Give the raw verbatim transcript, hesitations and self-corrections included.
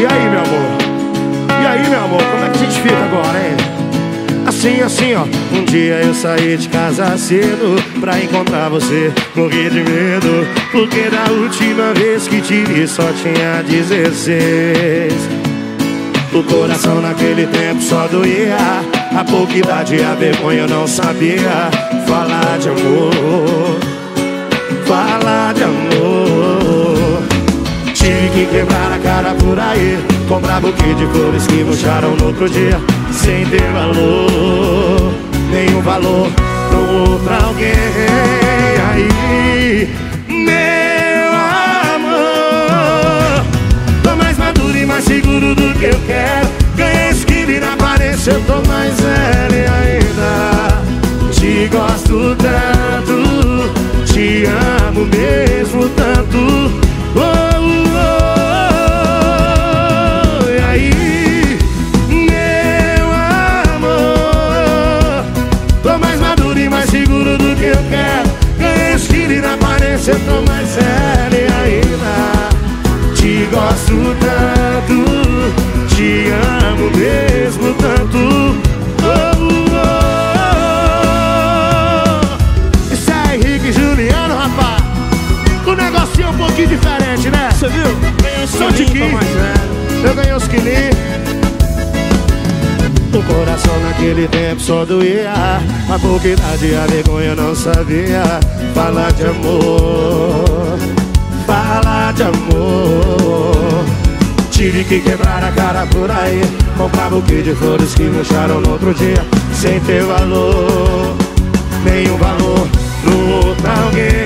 E aí, meu amor? E aí, meu amor? Como é que a gente fica agora, hein? Assim, assim, ó. Um dia eu saí de casa cedo pra encontrar você. Morri de medo, porque da última vez que te vi só tinha dezesseis. O coração naquele tempo só doía. A pouca idade, a vergonha eu não sabia falar de amor, falar de amor. Tive que quebrar a cara por aí, comprar buquê de flores que murcharam no outro dia, sem ter valor, nenhum valor pra outro alguém. Aí, meu amor, tô mais maduro e mais seguro do que eu quero. Ganhei esquina e na aparência eu tô mais velho ainda. Te gosto tanto, te amo mesmo tanto. Oh, oh, oh. E aí, meu amor, tô mais maduro e mais seguro do que eu quero. Ganhei esquina e na aparência eu tô mais velho ainda. Te gosto tanto, te amo mesmo tanto. Oh, oh. Isso é Henrique e Juliano, rapaz. O negocinho é um pouquinho diferente, né? Você viu? Ganhei os quilinhos, eu ganhei os quilinhos. O coração naquele tempo só doía. A pouca idade, a vergonha eu não sabia falar de amor, falar de amor. Tive que quebrar a cara por aí, comprar buquê de flores que murcharam no outro dia, sem ter valor, nenhum valor no outro alguém.